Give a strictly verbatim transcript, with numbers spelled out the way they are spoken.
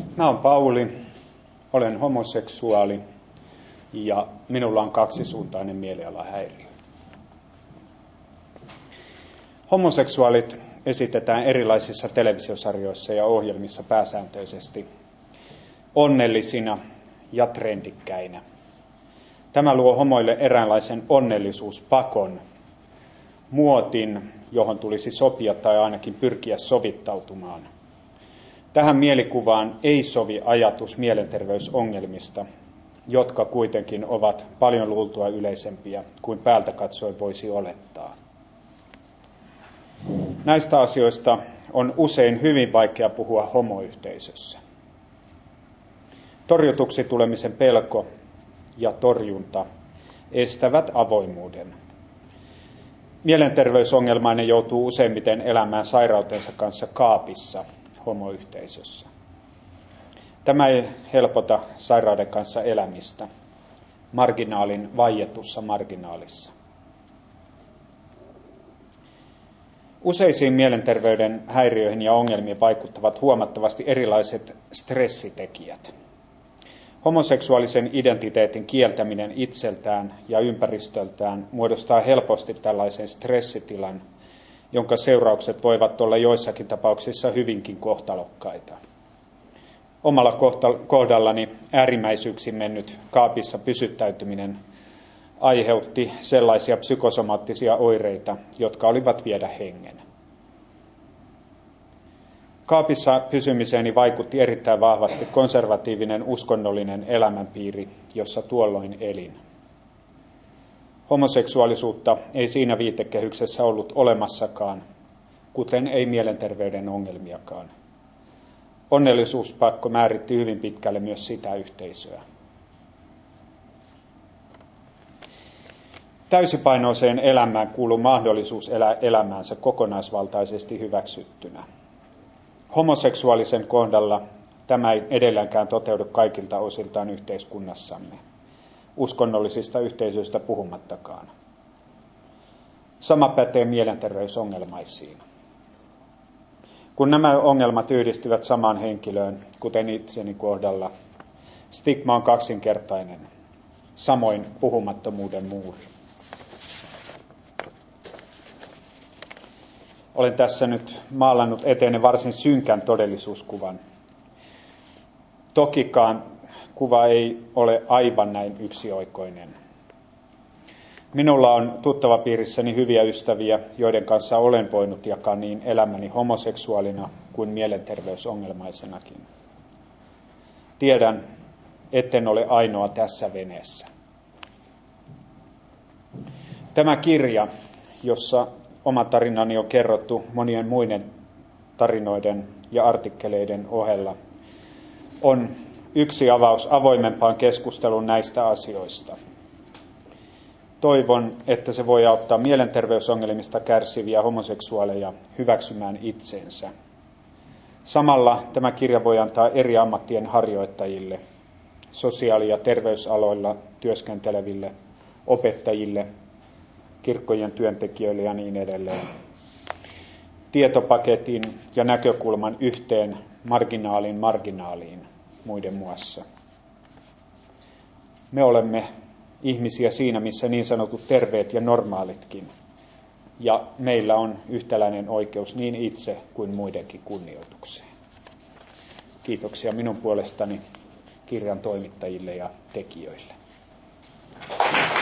Mä oon Pauli, olen homoseksuaali ja minulla on kaksisuuntainen mielialahäiriö. Homoseksuaalit esitetään erilaisissa televisiosarjoissa ja ohjelmissa pääsääntöisesti onnellisina ja trendikkäinä. Tämä luo homoille eräänlaisen onnellisuuspakon, muotin, johon tulisi sopia tai ainakin pyrkiä sovittautumaan. Tähän mielikuvaan ei sovi ajatus mielenterveysongelmista, jotka kuitenkin ovat paljon luultua yleisempiä kuin päältä katsoen voisi olettaa. Näistä asioista on usein hyvin vaikea puhua homoyhteisössä. Torjutuksi tulemisen pelko ja torjunta estävät avoimuuden. Mielenterveysongelmainen joutuu useimmiten elämään sairautensa kanssa kaapissa homoyhteisössä. Tämä ei helpota sairauden kanssa elämistä marginaalin vaietussa marginaalissa. Useisiin mielenterveyden häiriöihin ja ongelmiin vaikuttavat huomattavasti erilaiset stressitekijät. Homoseksuaalisen identiteetin kieltäminen itseltään ja ympäristöltään muodostaa helposti tällaisen stressitilan, jonka seuraukset voivat olla joissakin tapauksissa hyvinkin kohtalokkaita. Omalla kohdallani äärimmäisyyksiin mennyt kaapissa pysyttäytyminen aiheutti sellaisia psykosomaattisia oireita, jotka olivat viedä hengen. Kaapissa pysymiseeni vaikutti erittäin vahvasti konservatiivinen uskonnollinen elämänpiiri, jossa tuolloin elin. Homoseksuaalisuutta ei siinä viitekehyksessä ollut olemassakaan, kuten ei mielenterveyden ongelmiakaan. Onnellisuuspakko määritti hyvin pitkälle myös sitä yhteisöä. Täysipainoiseen elämään kuuluu mahdollisuus elää elämäänsä kokonaisvaltaisesti hyväksyttynä. Homoseksuaalisen kohdalla tämä ei edelleenkään toteudu kaikilta osiltaan yhteiskunnassamme, uskonnollisista yhteisöistä puhumattakaan. Sama pätee mielenterveysongelmaisiin. Kun nämä ongelmat yhdistyvät samaan henkilöön, kuten itseni kohdalla, stigma on kaksinkertainen, samoin puhumattomuuden muuri. Olen tässä nyt maalannut eteenne varsin synkän todellisuuskuvan. Tokikaan kuva ei ole aivan näin yksioikoinen. Minulla on tuttavapiirissäni hyviä ystäviä, joiden kanssa olen voinut jakaa niin elämäni homoseksuaalina kuin mielenterveysongelmaisenakin. Tiedän, etten ole ainoa tässä veneessä. Tämä kirja, jossa oma tarinani on kerrottu monien muiden tarinoiden ja artikkeleiden ohella, on yksi avaus avoimempaan keskusteluun näistä asioista. Toivon, että se voi auttaa mielenterveysongelmista kärsiviä homoseksuaaleja hyväksymään itsensä. Samalla tämä kirja voi antaa eri ammattien harjoittajille, sosiaali- ja terveysaloilla työskenteleville, opettajille, kirkkojen työntekijöille ja niin edelleen tietopaketin ja näkökulman yhteen marginaalin marginaaliin muiden muassa. Me olemme ihmisiä siinä, missä niin sanotut terveet ja normaalitkin, ja meillä on yhtäläinen oikeus niin itse kuin muidenkin kunnioitukseen. Kiitoksia minun puolestani kirjan toimittajille ja tekijöille.